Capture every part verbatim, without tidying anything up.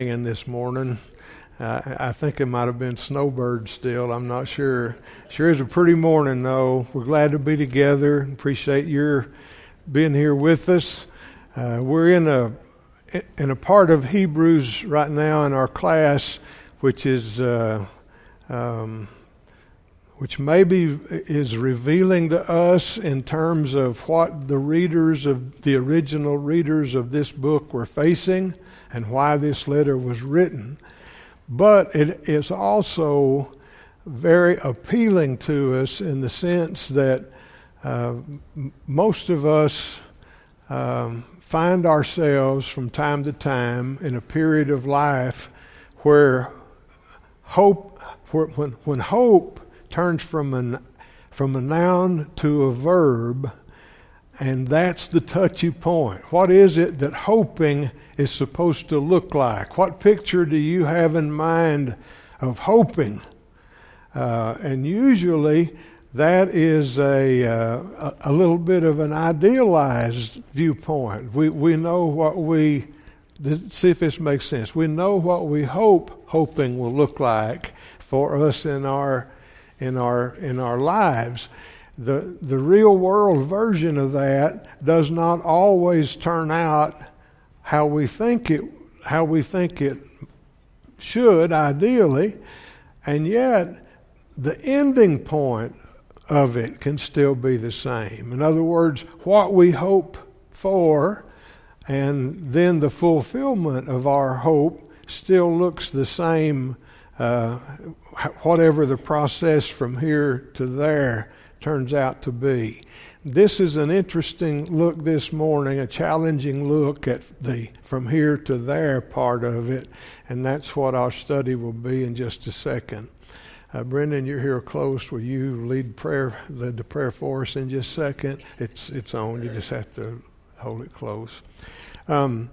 in this morning. Uh, I think it might have been snowbird still. I'm not sure. Sure is a pretty morning, though. We're glad to be together. Appreciate your being here with us. Uh, we're in a in a part of Hebrews right now in our class, which is uh, um, which maybe is revealing to us in terms of what the readers of the original readers of this book were facing and why this letter was written. But it is also very appealing to us in the sense that uh, m- most of us um, find ourselves from time to time in a period of life where hope, where, when, when hope turns from an from a noun to a verb, and that's the touchy point. What is it that hoping is supposed to look like? What picture do you have in mind of hoping? Uh, and usually that is a, uh, a little bit of an idealized viewpoint. We we know what we, see if this makes sense. We know what we hope hoping will look like for us in our in our in our lives. The the real world version of that does not always turn out how we think it how we think it should ideally, and yet the ending point of it can still be the same. In other words, what we hope for and then the fulfillment of our hope still looks the same, uh, whatever the process from here to there turns out to be. This is an interesting look this morning, a challenging look at the from here to there part of it, and that's what our study will be in just a second. Uh, Brendan, you're here close. Will you lead prayer, lead the prayer for us in just a second? It's it's on. You just have to hold it close. Um,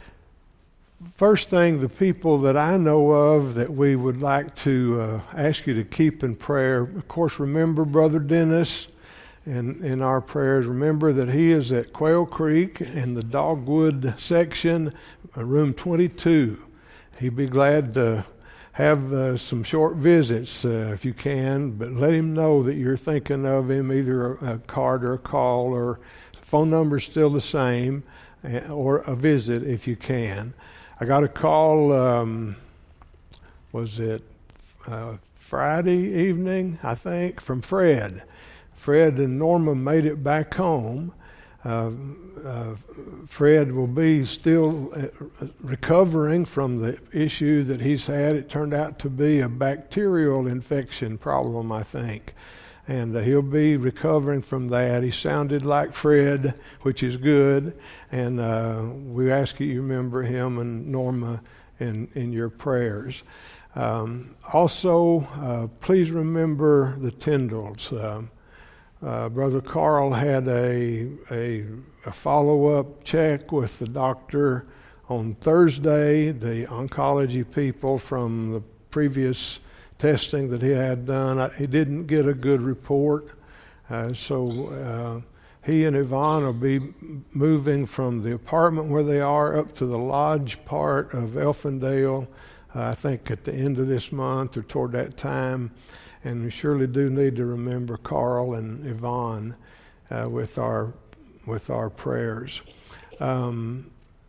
first thing, the people that I know of that we would like to uh, ask you to keep in prayer. Of course, remember Brother Dennis. In, in our prayers, remember that he is at Quail Creek in the Dogwood section, uh, room twenty-two. He'd be glad to have uh, some short visits uh, if you can, but let him know that you're thinking of him, either a, a card or a call, or phone number's still the same, uh, or a visit if you can. I got a call, um, was it uh, Friday evening, I think, from Fred. Fred and Norma made it back home. Uh, uh, Fred will be still recovering from the issue that he's had. It turned out to be a bacterial infection problem, I think. And uh, he'll be recovering from that. He sounded like Fred, which is good. And uh, we ask you to remember him and Norma in, in your prayers. Um, also, uh, please remember the Tyndalls. Um, Uh, Brother Carl had a, a, a follow-up check with the doctor on Thursday. The oncology people from the previous testing that he had done, I, he didn't get a good report. Uh, so uh, he and Yvonne will be moving from the apartment where they are up to the lodge part of Elfindale, uh, I think at the end of this month or toward that time. And we surely do need to remember Carl and Yvonne uh, with our with our prayers. Um,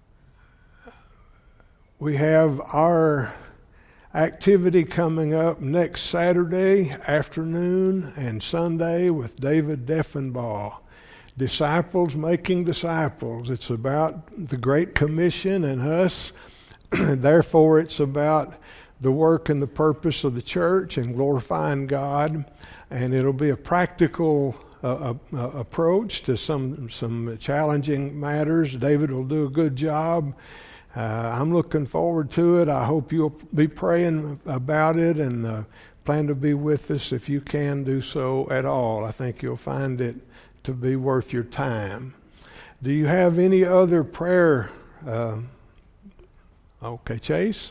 we have our activity coming up next Saturday afternoon and Sunday with David Deffenbaugh. Disciples making disciples. It's about the Great Commission and us. Therefore, it's about the work and the purpose of the church and glorifying God, and it'll be a practical uh, uh, approach to some some challenging matters. David will do a good job. Uh, I'm looking forward to it. I hope you'll be praying about it and uh, plan to be with us if you can do so at all. I think you'll find it to be worth your time. Do you have any other prayer? Uh, okay, Chase?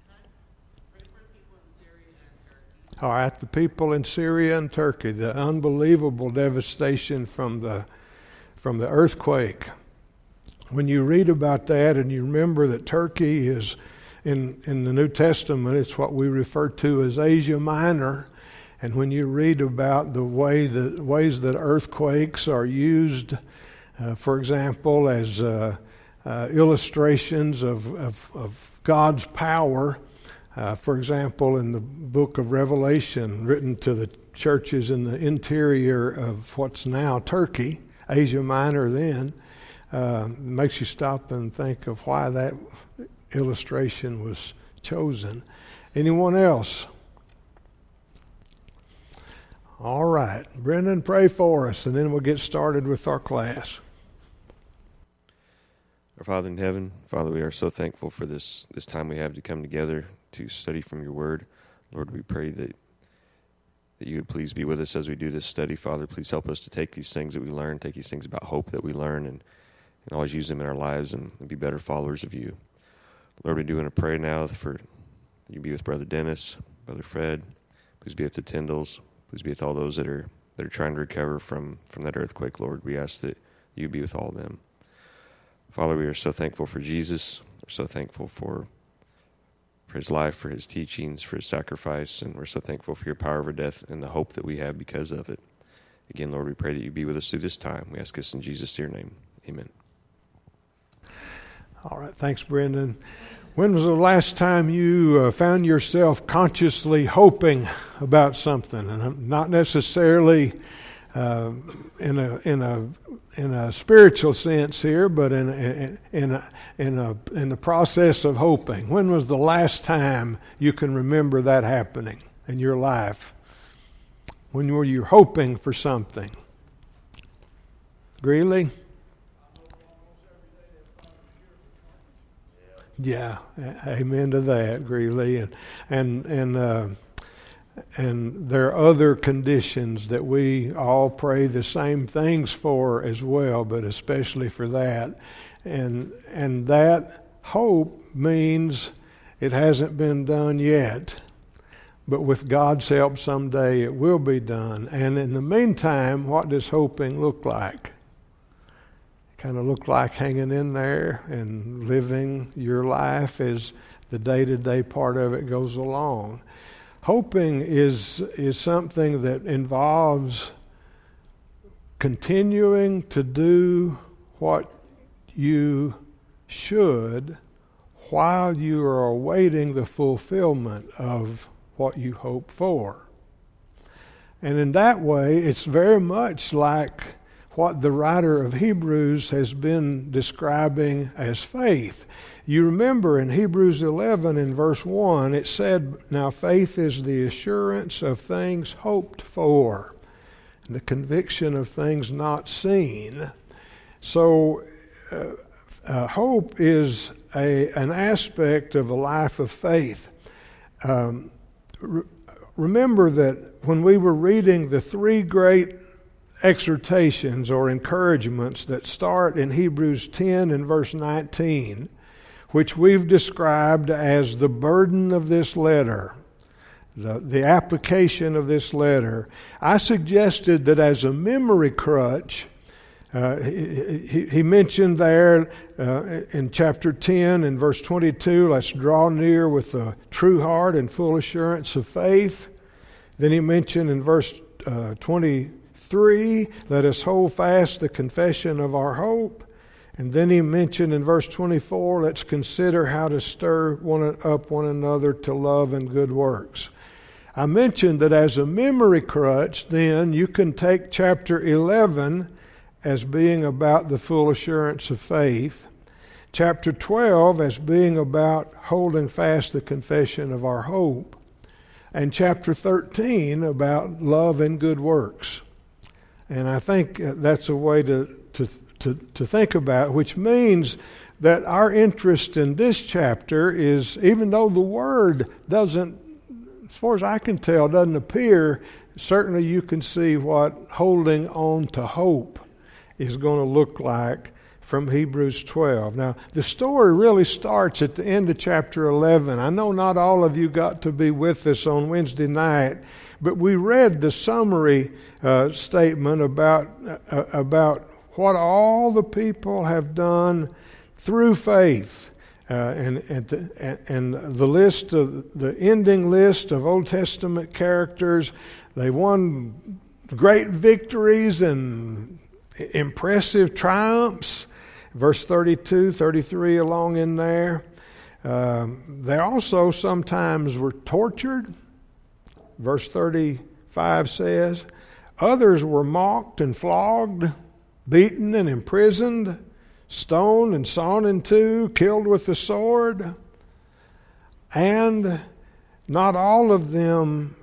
All right, the people in Syria and Turkey, the unbelievable devastation from the from the earthquake. When you read about that and you remember that Turkey is in, in the New Testament, it's what we refer to as Asia Minor. And when you read about the way that ways that earthquakes are used, uh, for example, as uh, uh, illustrations of, of, of God's power, uh, for example, in the book of Revelation, written to the churches in the interior of what's now Turkey, Asia Minor then, uh, makes you stop and think of why that illustration was chosen. Anyone else? All right. Brendan, pray for us, and then we'll get started with our class. Our Father in heaven, Father, we are so thankful for this, this time we have to come together to study from your word. Lord, we pray that, that you would please be with us as we do this study. Father, please help us to take these things that we learn, take these things about hope that we learn, and, and always use them in our lives and, and be better followers of you. Lord, we do want to pray now for you be with Brother Dennis, Brother Fred. Please be with the Tyndalls. Please be with all those that are that are trying to recover from, from that earthquake, Lord. We ask that you be with all of them. Father, we are so thankful for Jesus. We're so thankful for, for his life, for his teachings, for his sacrifice, and we're so thankful for your power over death and the hope that we have because of it. Again, Lord, we pray that you be with us through this time. We ask this in Jesus' dear name. Amen. All right. Thanks, Brendan. When was the last time you uh, found yourself consciously hoping about something, and not necessarily uh, in a in a in a spiritual sense here, but in in in a, in a in the process of hoping? When was the last time you can remember that happening in your life? When were you hoping for something? Greeley? Yeah, amen to that, Greeley, and and and uh, and there are other conditions that we all pray the same things for as well, but especially for that, and and that hope means it hasn't been done yet, but with God's help, someday it will be done. And in the meantime, what does hoping look like? Kind of look like hanging in there and living your life as the day-to-day part of it goes along. Hoping is is something that involves continuing to do what you should while you are awaiting the fulfillment of what you hope for. And in that way, it's very much like what the writer of Hebrews has been describing as faith. You remember in Hebrews eleven in verse one, it said, "Now faith is the assurance of things hoped for, and the conviction of things not seen." So uh, uh, hope is a an aspect of a life of faith. Um, re- remember that when we were reading the three great exhortations or encouragements that start in Hebrews ten and verse nineteen, which we've described as the burden of this letter, the, the application of this letter, I suggested that as a memory crutch, uh, he, he, he mentioned there uh, in chapter ten and verse twenty-two, let's draw near with a true heart and full assurance of faith. Then he mentioned in verse uh, twenty-three, let us hold fast the confession of our hope. And then he mentioned in verse twenty-four, let's consider how to stir one up one another to love and good works. I mentioned that as a memory crutch, then you can take chapter eleven as being about the full assurance of faith, chapter twelve as being about holding fast the confession of our hope, and chapter thirteen about love and good works. And I think that's a way to, to, to, to think about it, which means that our interest in this chapter is, even though the word doesn't, as far as I can tell, doesn't appear, certainly you can see what holding on to hope is going to look like from Hebrews twelve. Now, the story really starts at the end of chapter eleven. I know not all of you got to be with us on Wednesday night, but we read the summary uh, statement about uh, about what all the people have done through faith Uh, and, and, the, and the list of the ending list of Old Testament characters, they won great victories and impressive triumphs. Verse thirty-two, thirty-three along in there. Um, they also sometimes were tortured. Verse thirty-five says, others were mocked and flogged, beaten and imprisoned, stoned and sawn in two, killed with the sword. And not all of them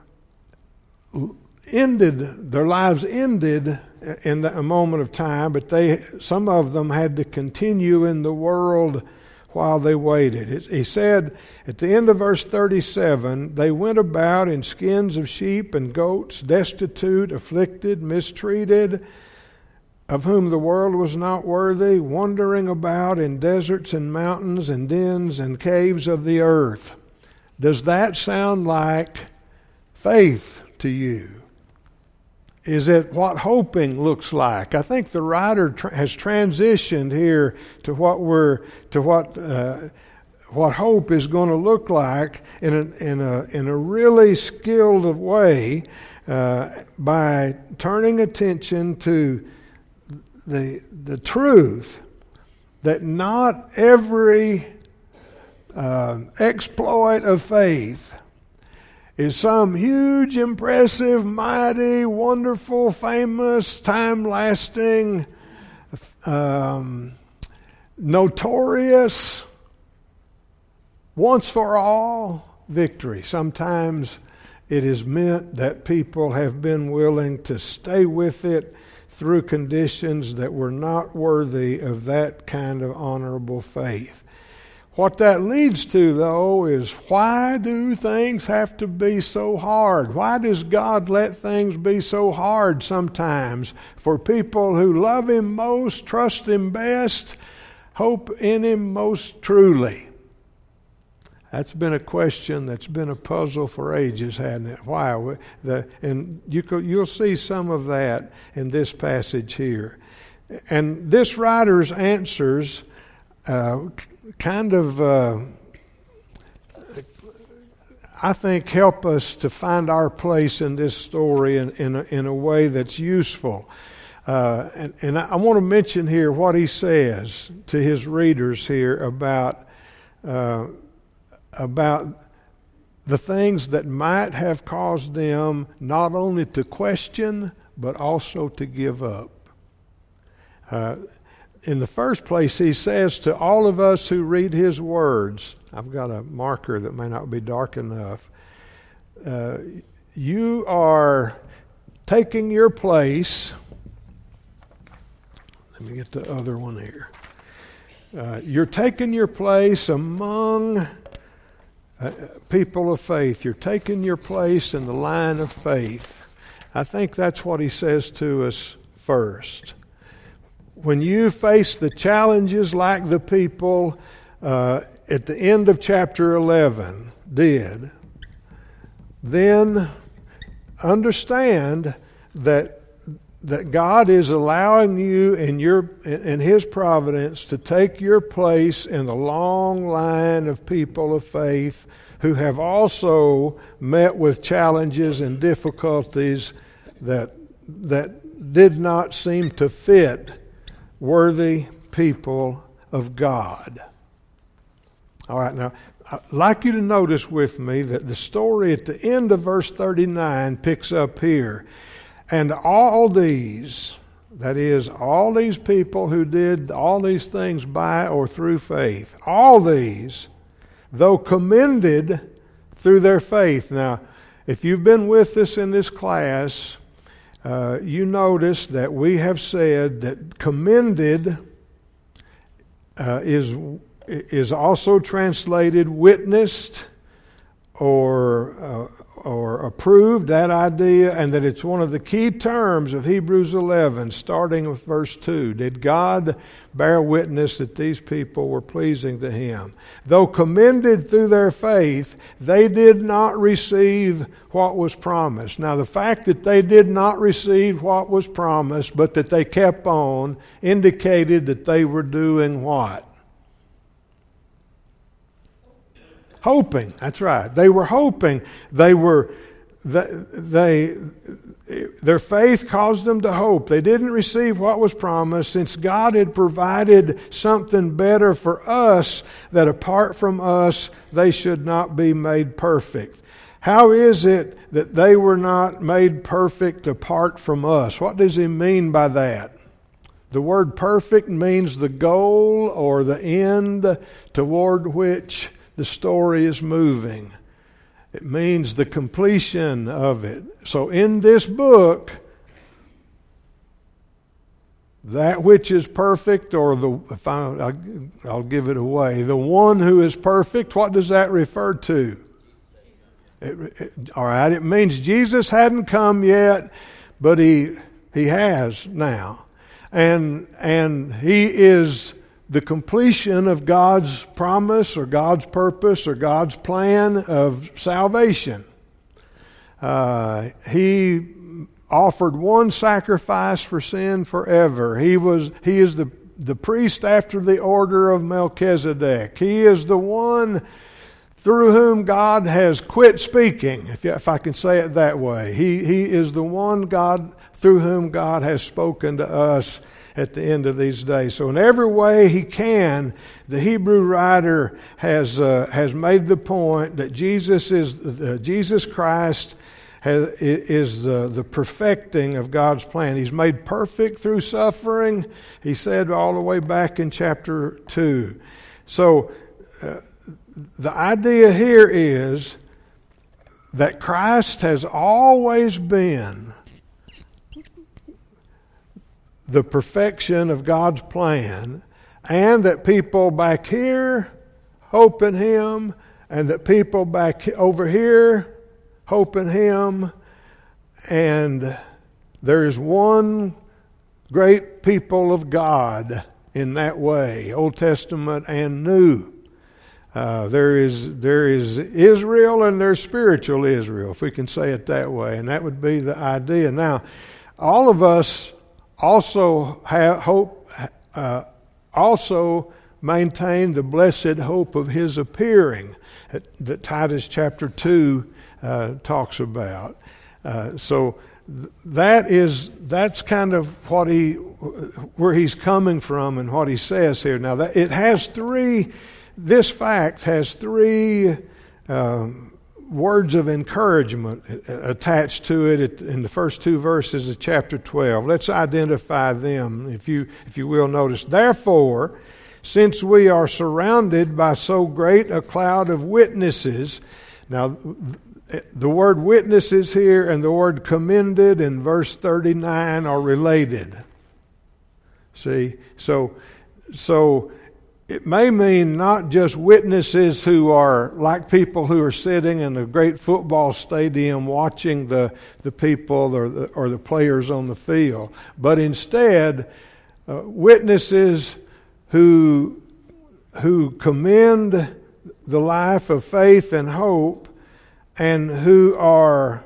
ended, their lives ended in a moment of time, but they, some of them had to continue in the world while they waited. He said at the end of verse thirty-seven, they went about in skins of sheep and goats, destitute, afflicted, mistreated, of whom the world was not worthy, wandering about in deserts and mountains and dens and caves of the earth. Does that sound like faith to you? Is it what hoping looks like? I think the writer tra- has transitioned here to what we're to what uh, what hope is going to look like in a in a in a really skilled way uh, by turning attention to the the truth that not every uh, exploit of faith is some huge, impressive, mighty, wonderful, famous, time-lasting, um, notorious, once-for-all victory. Sometimes it is meant that people have been willing to stay with it through conditions that were not worthy of that kind of honorable faith. What that leads to, though, is why do things have to be so hard? Why does God let things be so hard sometimes for people who love Him most, trust Him best, hope in Him most truly? That's been a question that's been a puzzle for ages, hasn't it? Why? The, and you could, you'll see some of that in this passage here. And this writer's answers uh, kind of, uh, I think, help us to find our place in this story in, in, a, in a way that's useful. Uh, and, and I, I want to mention here what he says to his readers here about uh, about the things that might have caused them not only to question, but also to give up. Uh, in the first place, he says to all of us who read his words, I've got a marker that may not be dark enough, uh, you are taking your place. Let me get the other one here. Uh, you're taking your place among Uh, people of faith. You're taking your place in the line of faith. I think that's what he says to us first. When you face the challenges like the people uh, at the end of chapter eleven did, then understand that that God is allowing you in your in His providence to take your place in the long line of people of faith who have also met with challenges and difficulties that that did not seem to fit worthy people of God. All right, now I'd like you to notice with me that the story at the end of verse thirty-nine picks up here. And all these, that is, all these people who did all these things by or through faith, all these, though commended through their faith. Now, if you've been with us in this class, uh, you notice that we have said that commended uh, is, is also translated witnessed or uh, or approved, that idea, and that it's one of the key terms of Hebrews eleven, starting with verse two. Did God bear witness that these people were pleasing to Him? Though commended through their faith, they did not receive what was promised. Now, the fact that they did not receive what was promised, but that they kept on, indicated that they were doing what? Hoping, that's right. They were hoping. They were, they, they, their faith caused them to hope. They didn't receive what was promised since God had provided something better for us, that apart from us, they should not be made perfect. How is it that they were not made perfect apart from us? What does he mean by that? The word perfect means the goal or the end toward which the story is moving. It means the completion of it. So in this book, that which is perfect, or the if I, I'll, I'll give it away, the one who is perfect, what does that refer to? It, it, all right, it means Jesus hadn't come yet, but he he has now, and and he is the completion of God's promise or God's purpose or God's plan of salvation. Uh, he offered one sacrifice for sin forever. He was he is the the priest after the order of Melchizedek. He is the one through whom God has quit speaking, if, if I can say it that way. He, he is the one God through whom God has spoken to us at the end of these days. So in every way he can, the Hebrew writer has uh, has made the point that Jesus is uh, Jesus Christ has, is the, the perfecting of God's plan. He's made perfect through suffering. He said all the way back in chapter two. So uh, the idea here is that Christ has always been the perfection of God's plan, and that people back here hope in Him, and that people back over here hope in Him, and there is one great people of God in that way, Old Testament and New. Uh, there is there is Israel and there's spiritual Israel, if we can say it that way, and that would be the idea. Now, all of us also have hope, uh, also maintain the blessed hope of His appearing that, that Titus chapter two uh, talks about. Uh, so th- that is that's kind of what he where he's coming from and what he says here. Now that it has three. This fact has three um, words of encouragement attached to it in the first two verses of chapter twelve. Let's identify them, if you if you will notice. Therefore, since we are surrounded by so great a cloud of witnesses. Now, the word witnesses here and the word commended in verse thirty-nine are related. See? So, so it may mean not just witnesses who are like people who are sitting in a great football stadium watching the, the people or the, or the players on the field, but instead uh, witnesses who, who commend the life of faith and hope, and who are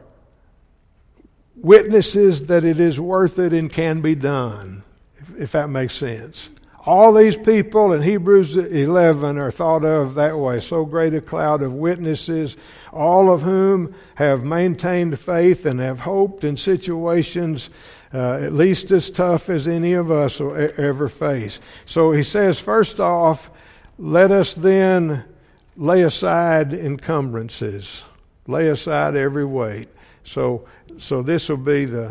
witnesses that it is worth it and can be done, if, if that makes sense. All these people in Hebrews eleven are thought of that way. So great a cloud of witnesses, all of whom have maintained faith and have hoped in situations uh, at least as tough as any of us will ever face. So he says, first off, let us then lay aside encumbrances. Lay aside every weight. So, so this will be the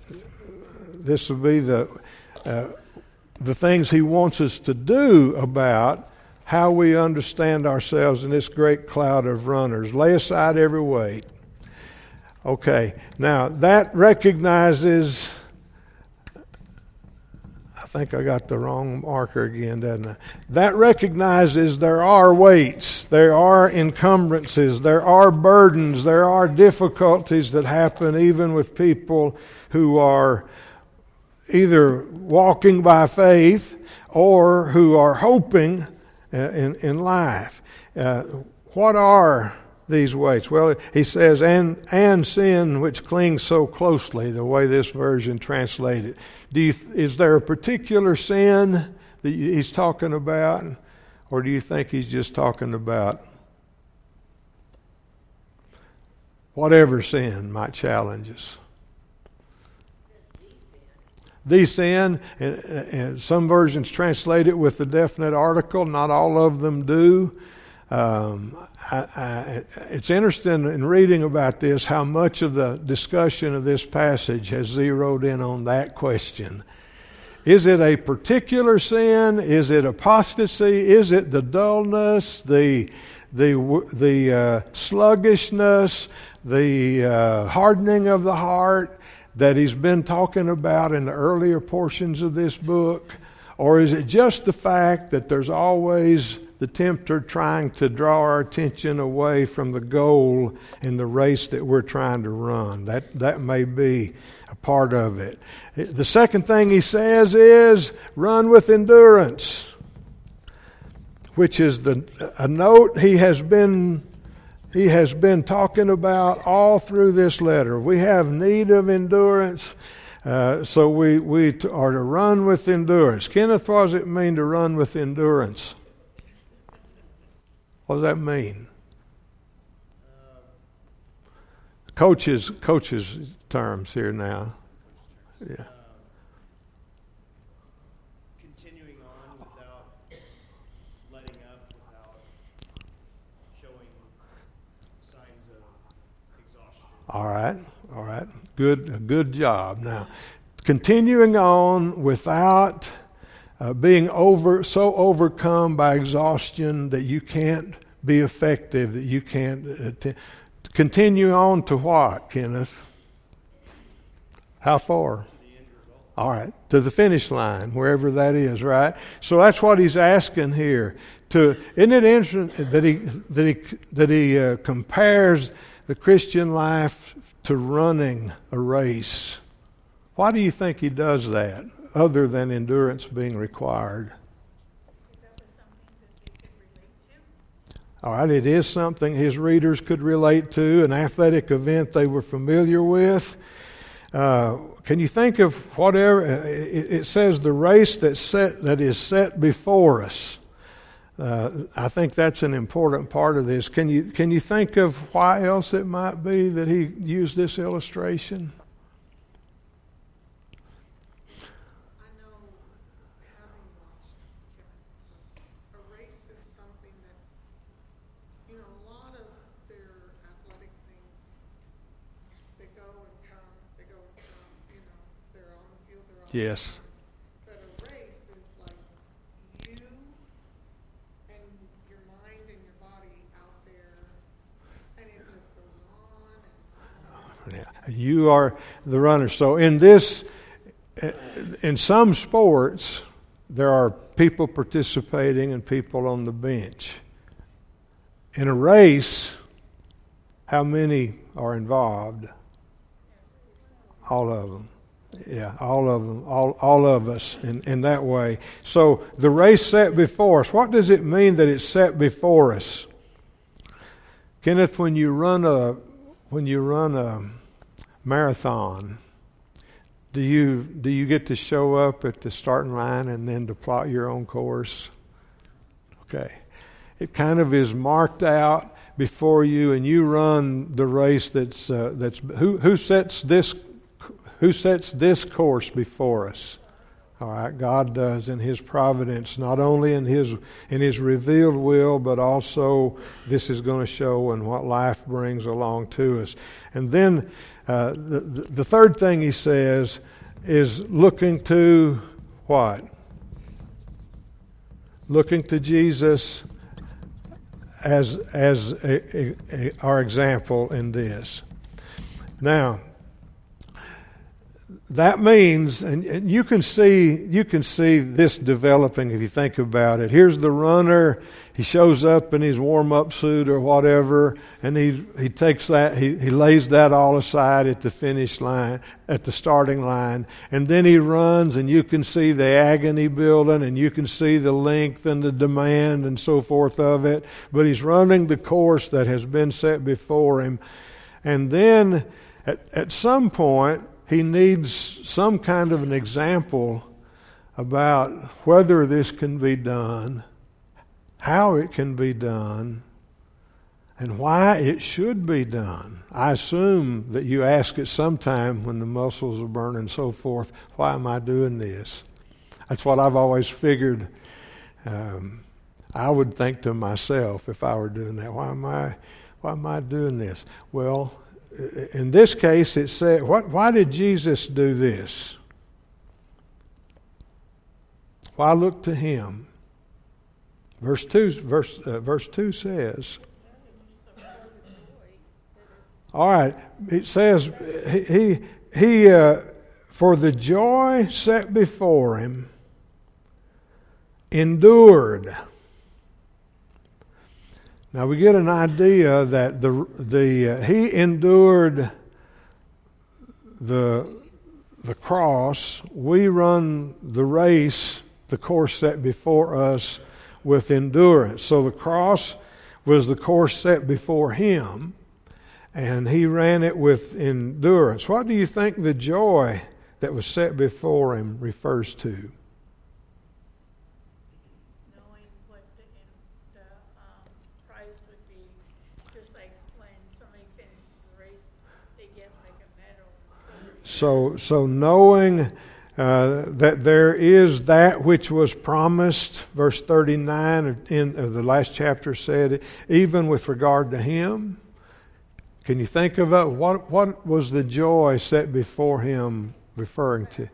this will be the uh, the things he wants us to do about how we understand ourselves in this great cloud of runners. Lay aside every weight. Okay, now that recognizes. I think I got the wrong marker again, doesn't I? That recognizes there are weights, there are encumbrances, there are burdens, there are difficulties that happen even with people who are either walking by faith or who are hoping in, in life. Uh, what are these weights? Well, he says, and and sin which clings so closely, the way this version translated. Do you, is there a particular sin that he's talking about, or do you think he's just talking about whatever sin might challenge us. The sin, and, and some versions translate it with the definite article. Not all of them do. Um, I, I, it's interesting in reading about this how much of the discussion of this passage has zeroed in on that question. Is it a particular sin? Is it apostasy? Is it the dullness, the the the uh, sluggishness, the uh, hardening of the heart that he's been talking about in the earlier portions of this book? Or is it just the fact that there's always the tempter trying to draw our attention away from the goal in the race that we're trying to run? That that may be a part of it. The second thing he says is run with endurance, which is the a note he has been he has been talking about all through this letter. We have need of endurance, uh, so we, we t- are to run with endurance. Kenneth, what does it mean to run with endurance? What does that mean? Coaches, coaches terms here now. Yeah. Continuing on without letting up, without showing signs of exhaustion. All right, all right. Good, good job. Now, continuing on without uh, being over so overcome by exhaustion that you can't be effective, that you can't uh, t- continue on to what, Kenneth? How far? All right, to the finish line, wherever that is, right? So that's what he's asking here. To isn't it interesting that he that he that he uh, compares the Christian life to running a race? Why do you think he does that, other than endurance being required? All right, it is something his readers could relate to, an athletic event they were familiar with. Uh, can you think of whatever it, it says? The race that set that is set before us. Uh, I think that's an important part of this. Can you can you think of why else it might be that he used this illustration? I know, having watched Kenneth, a race is something that, you know, a lot of their athletic things, they go and come, they go and come, you know, they're on the field, they're on the Yes. field. But a race is like you and your mind and your body out there, and it just goes on and on. Yeah. You are the runner. So in this, in some sports, there are people participating and people on the bench. In a race, how many are involved? All of them. Yeah, all of them, all all of us in, in that way. So the race set before us, what does it mean that it's set before us? Kenneth, when you run a when you run a marathon, do you do you get to show up at the starting line and then to plot your own course? Okay. It kind of is marked out before you, and you run the race that's uh, that's who who sets this Who sets this course before us? All right, God does in His providence, not only in His in His revealed will, but also this is going to show in what life brings along to us. And then uh, the the third thing He says is looking to what? Looking to Jesus as as a, a, a, our example in this. Now, that means, and, and you can see you can see this developing if you think about it. Here's the runner. He shows up in his warm-up suit or whatever, and he he takes that, he, he lays that all aside at the finish line, at the starting line, and then he runs, and you can see the agony building, and you can see the length and the demand and so forth of it. But he's running the course that has been set before him, and then at at some point, he needs some kind of an example about whether this can be done, how it can be done, and why it should be done. I assume that you ask at some time when the muscles are burning and so forth, why am I doing this? That's what I've always figured. Um, I would think to myself if I were doing that, why am I, why am I doing this? Well, in this case, it said, what, why did Jesus do this? Why look to him? Verse two, verse, uh, verse two says, all right, it says, he, he, he uh, for the joy set before him, endured. Now we get an idea that the the uh, he endured the the cross. We run the race, the course set before us, with endurance. So the cross was the course set before him, and he ran it with endurance. What do you think the joy that was set before him refers to? Knowing what the, the um, prize would be, just like when somebody finishes the race, they get like a medal. So, so knowing uh, that there is that which was promised, verse thirty-nine in of the last chapter said, even with regard to him. Can you think of it? What what was the joy set before him referring to?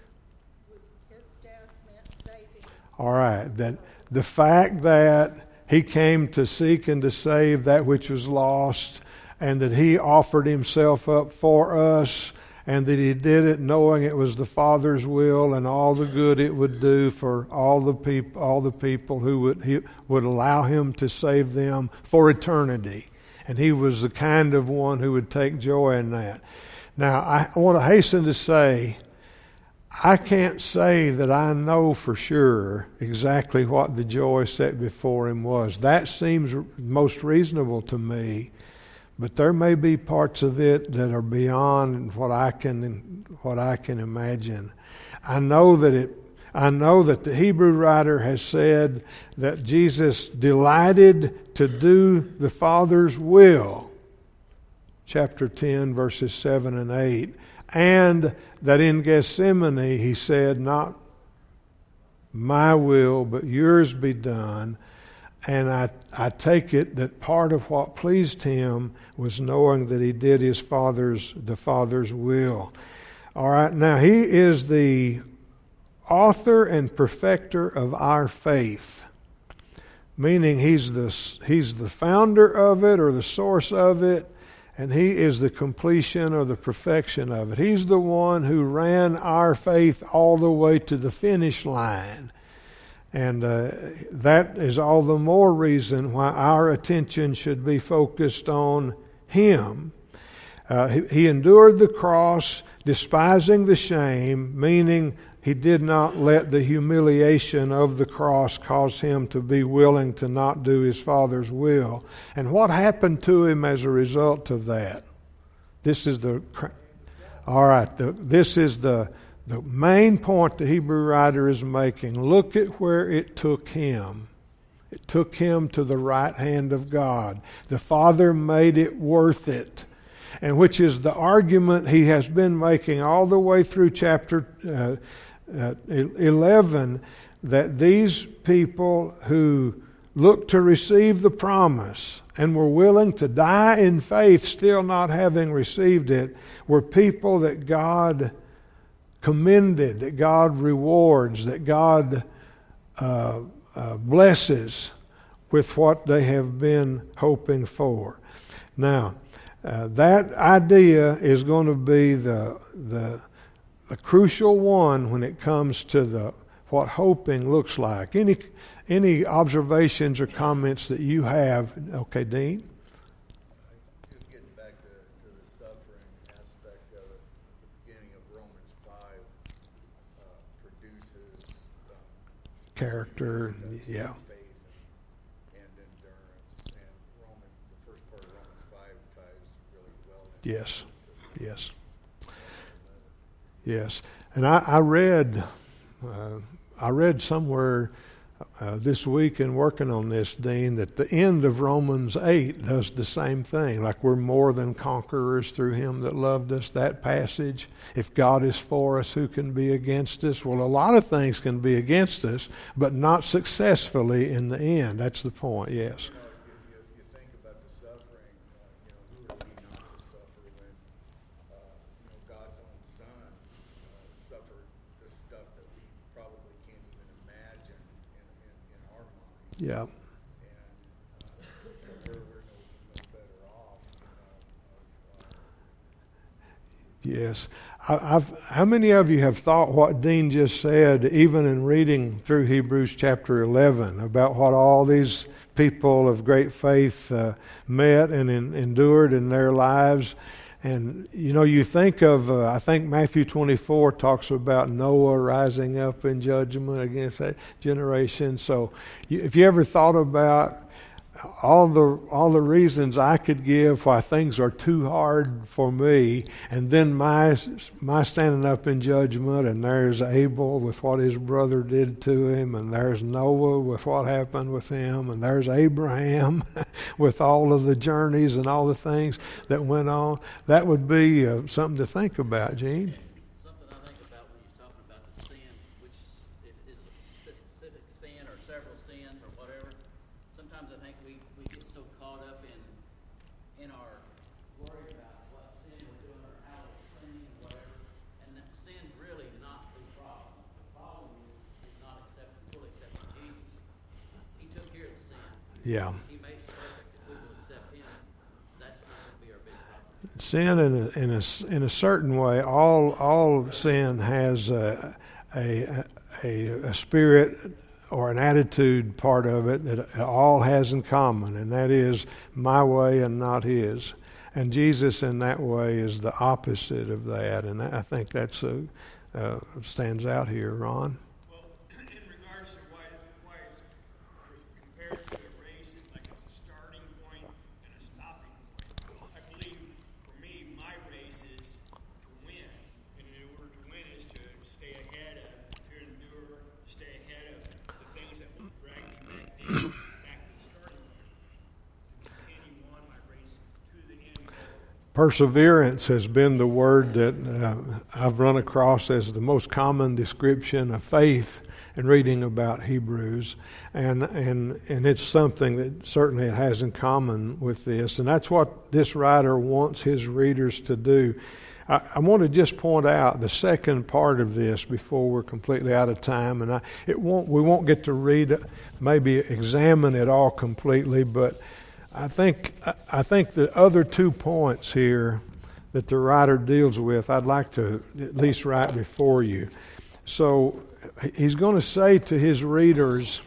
His death meant saving. All right, that the fact that he came to seek and to save that which was lost, and that he offered himself up for us, and that he did it knowing it was the Father's will and all the good it would do for all the people, all the people who would he would allow him to save them for eternity. And he was the kind of one who would take joy in that. Now, I want to hasten to say, I can't say that I know for sure exactly what the joy set before him was. That seems most reasonable to me, but there may be parts of it that are beyond what I can what I can imagine. I know that it. I know that the Hebrew writer has said that Jesus delighted to do the Father's will, chapter ten, verses seven and eight, and that in Gethsemane he said, not my will, but yours be done. And I, I take it that part of what pleased him was knowing that he did his Father's, the Father's will. All right, now he is the author and perfecter of our faith, meaning he's the he's the founder of it or the source of it, and he is the completion or the perfection of it. He's the one who ran our faith all the way to the finish line, and uh, that is all the more reason why our attention should be focused on him. Uh, he, he endured the cross, despising the shame, meaning he did not let the humiliation of the cross cause him to be willing to not do his Father's will. And what happened to him as a result of that? This is the all right. The, this is the the main point the Hebrew writer is making. Look at where it took him. It took him to the right hand of God. The Father made it worth it. And which is the argument he has been making all the way through chapter uh, uh, eleven, that these people who looked to receive the promise and were willing to die in faith, still not having received it, were people that God commended, that God rewards, that God uh, uh, blesses with what they have been hoping for. Now, Uh, that idea is going to be the, the the crucial one when it comes to the what hoping looks like. Any any observations or comments that you have? Okay, Dean. Just getting back to, to the suffering aspect of it, the beginning of Romans five uh, produces um, Character, yeah. faith and, and endurance, and Roman, the first part of Romans five ties really well into Yes, yes, yes. And I, I read, uh, I read somewhere uh, this week in working on this, Dean, that the end of Romans eight does the same thing. Like we're more than conquerors through him that loved us, that passage. If God is for us, who can be against us? Well, a lot of things can be against us, but not successfully in the end. That's the point, yes. You know, you, you, you think about the suffering, uh, you know, who are we not to suffer when, uh, you know, God's own Son uh, suffered the stuff that we probably can't even imagine in, in, in our minds. Yeah. And uh, so we're, we're no, no better off, you know. Uh, Yes. I, I've, how many of you have thought what Dean just said, even in reading through Hebrews chapter eleven, about what all these people of great faith uh, met and in, endured in their lives? And, you know, you think of, uh, I think Matthew twenty-four talks about Noah rising up in judgment against that generation. So you, if you ever thought about all the all the reasons I could give why things are too hard for me, and then my my standing up in judgment, and there's Abel with what his brother did to him, and there's Noah with what happened with him, and there's Abraham with all of the journeys and all the things that went on. That would be uh, something to think about, Gene. Something I think about when you're talking about the sin, which is, is a specific sin or several sins or whatever. Sometimes I think we, we get so caught up in in our worry about what sin we're doing or how we're sinning or whatever, and that sin's really not the problem. The problem is, is not accepting, fully accepting Jesus. He took care of the sin. Yeah. He made us perfect. If we will accept him, that's not going to be our big problem. Sin, in a, in a, in a certain way, all all sin has a a, a, a spirit or an attitude part of it that it all has in common, and that is my way and not his. And Jesus, in that way, is the opposite of that, and I think that's a, uh, stands out here, Ron. Well, in regards to why, why it's compared to a race, it's like it's a starting point and a stopping point. I believe, for me, my race is to win, and in order to win is to stay ahead of, to endure, stay ahead of the things that will drag me back in, back to the starting point, to continue on my race to the end goal. Perseverance has been the word that uh, I've run across as the most common description of faith in reading about Hebrews, and and and it's something that certainly it has in common with this, and that's what this writer wants his readers to do. I, I want to just point out the second part of this before we're completely out of time, and I, it won't we won't get to read, maybe examine it all completely, but I think I think the other two points here that the writer deals with, I'd like to at least write before you. So he's going to say to his readers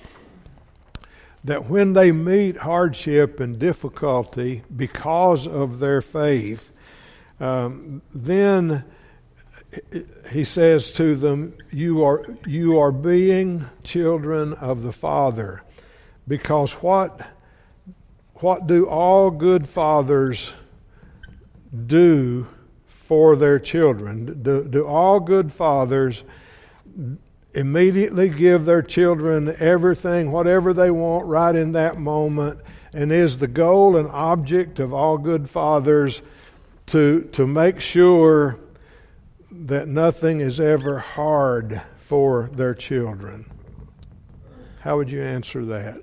that when they meet hardship and difficulty because of their faith, um, then he says to them, "You are you are being children of the Father, because what." What do all good fathers do for their children? Do, do all good fathers immediately give their children everything, whatever they want right in that moment? And is the goal and object of all good fathers to, to make sure that nothing is ever hard for their children? How would you answer that?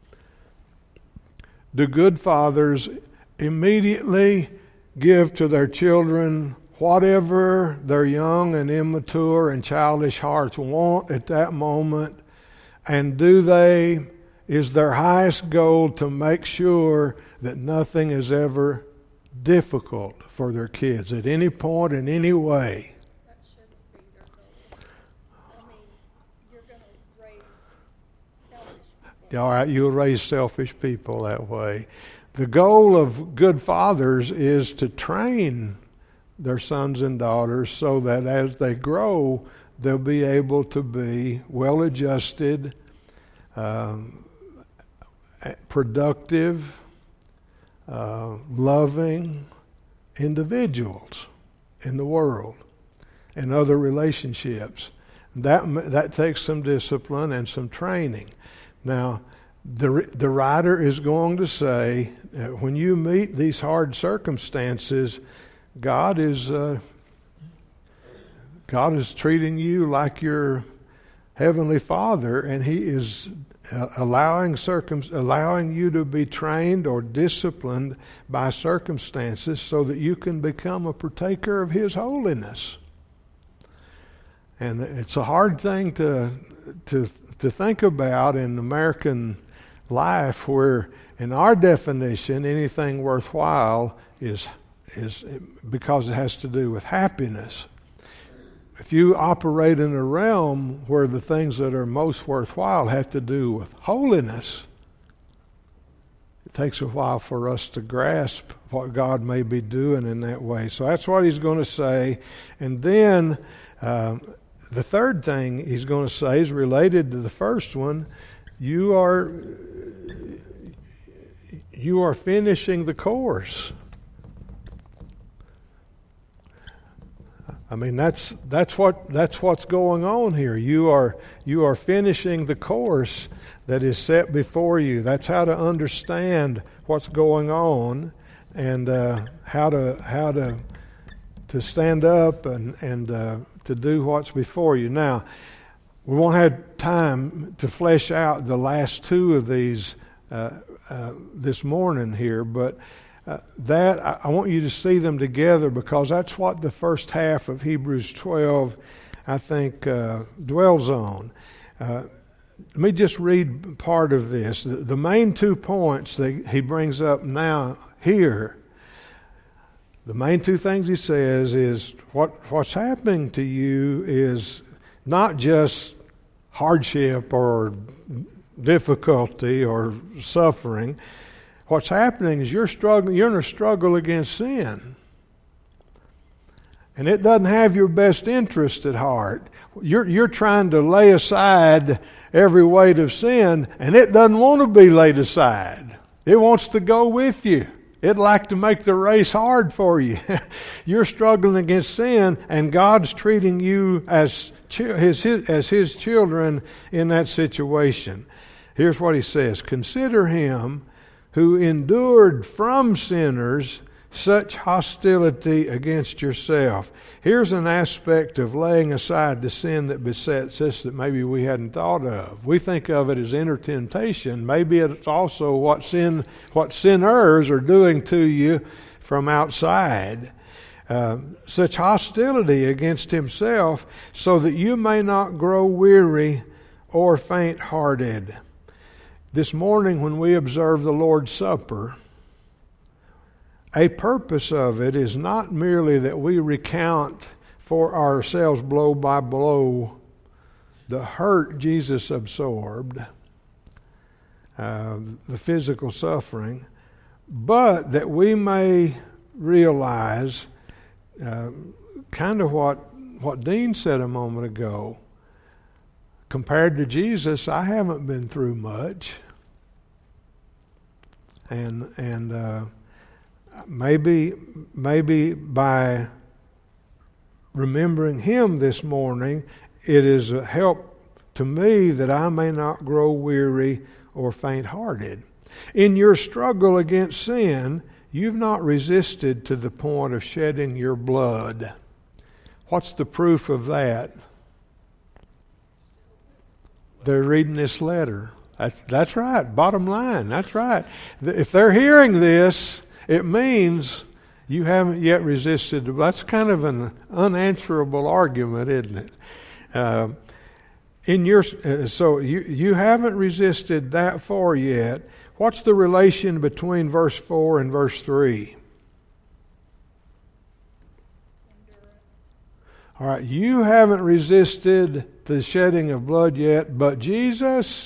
Do good fathers immediately give to their children whatever their young and immature and childish hearts want at that moment? And do they, is their highest goal to make sure that nothing is ever difficult for their kids at any point, in any way? That shouldn't be their goal. I mean, you're going to raise selfish people. All right, you'll raise selfish people that way. The goal of good fathers is to train their sons and daughters so that as they grow, they'll be able to be well-adjusted, um, productive, uh, loving individuals in the world and other relationships. That that takes some discipline and some training. Now, the the writer is going to say that when you meet these hard circumstances, God is uh, God is treating you like your Heavenly Father, and He is uh, allowing circum allowing you to be trained or disciplined by circumstances so that you can become a partaker of His holiness. And it's a hard thing to to to think about in American life, where in our definition anything worthwhile is is because it has to do with happiness. If you operate in a realm where the things that are most worthwhile have to do with holiness, it takes a while for us to grasp what God may be doing in that way. So that's what he's going to say. And then um, the third thing he's going to say is related to the first one. You are you are finishing the course. I mean, that's that's what that's what's going on here. You are you are finishing the course that is set before you. That's how to understand what's going on, and uh, how to how to to stand up and and uh, to do what's before you. Now, we won't have time to flesh out the last two of these uh, uh, this morning here, but uh, that I, I want you to see them together, because that's what the first half of Hebrews twelve, I think, uh, dwells on. Uh, let me just read part of this. The, the main two points that he brings up now here, the main two things he says is what what's happening to you is not just hardship or difficulty or suffering. What's happening is you're struggling. You're in a struggle against sin, and it doesn't have your best interest at heart. You're you're trying to lay aside every weight of sin, and it doesn't want to be laid aside. It wants to go with you. It'd like to make the race hard for you. You're struggling against sin, and God's treating you as his, his, as His children in that situation. Here's what he says. Consider him who endured from sinners such hostility against yourself. Here's an aspect of laying aside the sin that besets us that maybe we hadn't thought of. We think of it as inner temptation. Maybe it's also what sin, what sinners are doing to you from outside. Uh, such hostility against himself, so that you may not grow weary or faint-hearted. This morning when we observe the Lord's Supper, a purpose of it is not merely that we recount for ourselves blow by blow the hurt Jesus absorbed, uh, the physical suffering, but that we may realize uh, kind of what, what Dean said a moment ago. Compared to Jesus, I haven't been through much. And, and, uh, Maybe, maybe by remembering him this morning, it is a help to me that I may not grow weary or faint-hearted. In your struggle against sin, you've not resisted to the point of shedding your blood. What's the proof of that? They're reading this letter. That's, that's right. Bottom line. That's right. If they're hearing this, it means you haven't yet resisted. That's kind of an unanswerable argument, isn't it? Uh, in your uh, so you you haven't resisted that far yet. What's the relation between verse four and verse three? All right, you haven't resisted the shedding of blood yet, but Jesus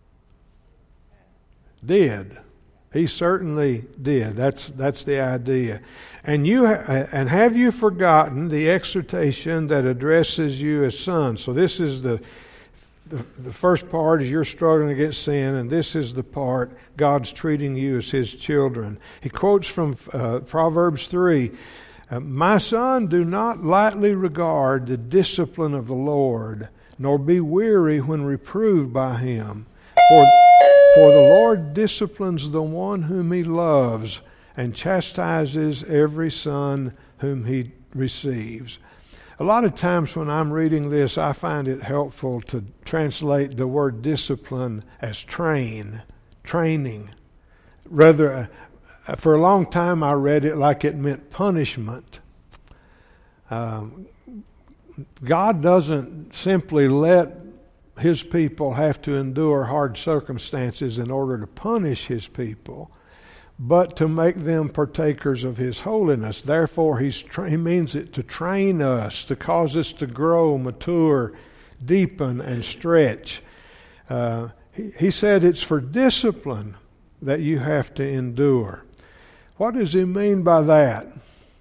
did. He certainly did. That's that's the idea. And you ha- and have you forgotten the exhortation that addresses you as sons? So this is the, the the first part is you're struggling against sin, and this is the part God's treating you as His children. He quotes from uh, Proverbs three, uh, "My son, do not lightly regard the discipline of the Lord, nor be weary when reproved by him. For, for the Lord disciplines the one whom he loves, and chastises every son whom he receives. A lot of times when I'm reading this, I find it helpful to translate the word discipline as train, training. Rather, uh, for a long time I read it like it meant punishment. Um, God doesn't simply let his people have to endure hard circumstances in order to punish his people, but to make them partakers of his holiness. Therefore, he's tra- he means it to train us, to cause us to grow, mature, deepen, and stretch. Uh, he, he said it's for discipline that you have to endure. What does he mean by that?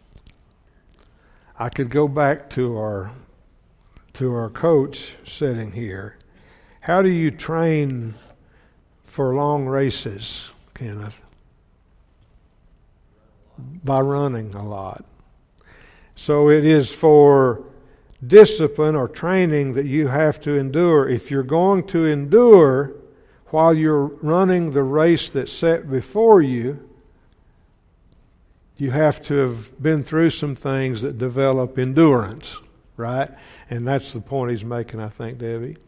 I could go back to our to our coach sitting here. How do you train for long races, Kenneth? By running a lot. So it is for discipline or training that you have to endure. If you're going to endure while you're running the race that's set before you, you have to have been through some things that develop endurance, right? And that's the point he's making, I think, Debbie.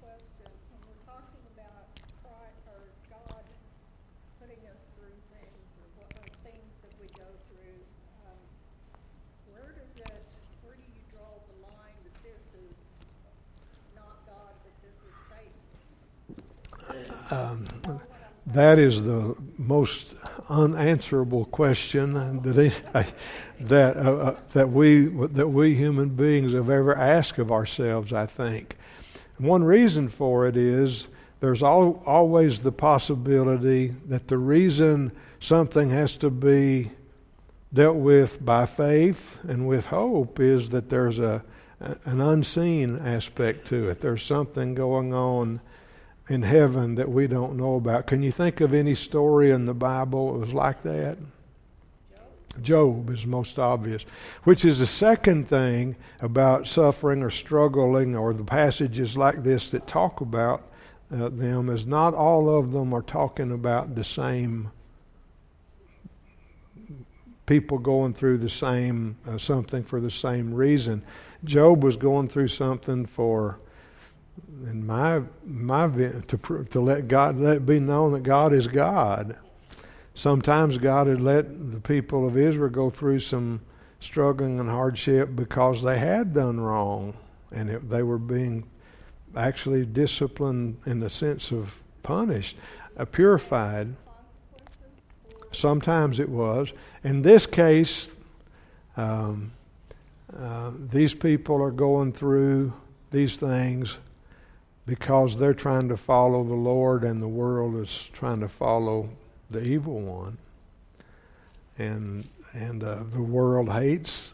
Um, that is the most unanswerable question that he, that uh, uh, that we that we human beings have ever asked of ourselves. I think one reason for it is there's al- always the possibility that the reason something has to be dealt with by faith and with hope is that there's a an unseen aspect to it. There's something going on in heaven that we don't know about. Can you think of any story in the Bible that was like that? Job, Job is most obvious. Which is the second thing about suffering or struggling, or the passages like this that talk about uh, them, is not all of them are talking about the same people going through the same uh, something for the same reason. Job was going through something for In my my to to let God let it be known that God is God. Sometimes God had let the people of Israel go through some struggling and hardship because they had done wrong, and it, they were being actually disciplined in the sense of punished, uh, purified. Sometimes it was. In this case, um, uh, these people are going through these things because they're trying to follow the Lord, and the world is trying to follow the evil one. And and uh, the world hates.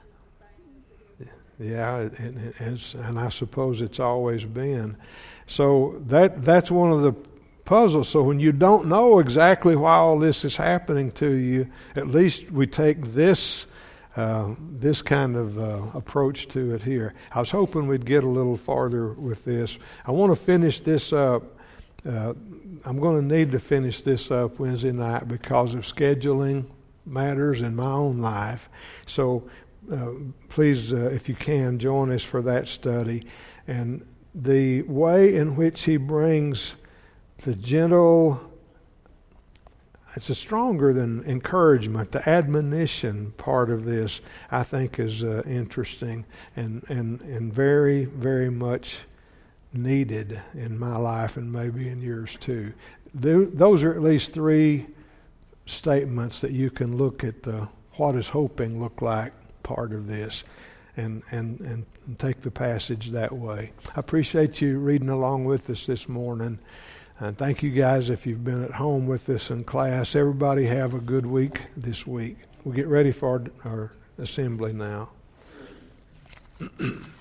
Yeah, it, it, it's, and I suppose it's always been. So that that's one of the puzzles. So when you don't know exactly why all this is happening to you, at least we take this Uh, this kind of uh, approach to it here. I was hoping we'd get a little farther with this. I want to finish this up. Uh, I'm going to need to finish this up Wednesday night because of scheduling matters in my own life. So uh, please, uh, if you can, join us for that study. And the way in which he brings the gentle, it's a stronger than encouragement. The admonition part of this, I think, is uh, interesting and, and, and very, very much needed in my life and maybe in yours too. Th- those are at least three statements that you can look at the what does hoping look like part of this and, and, and take the passage that way. I appreciate you reading along with us this morning. And thank you guys if you've been at home with us in class. Everybody have a good week this week. We'll get ready for our, our assembly now.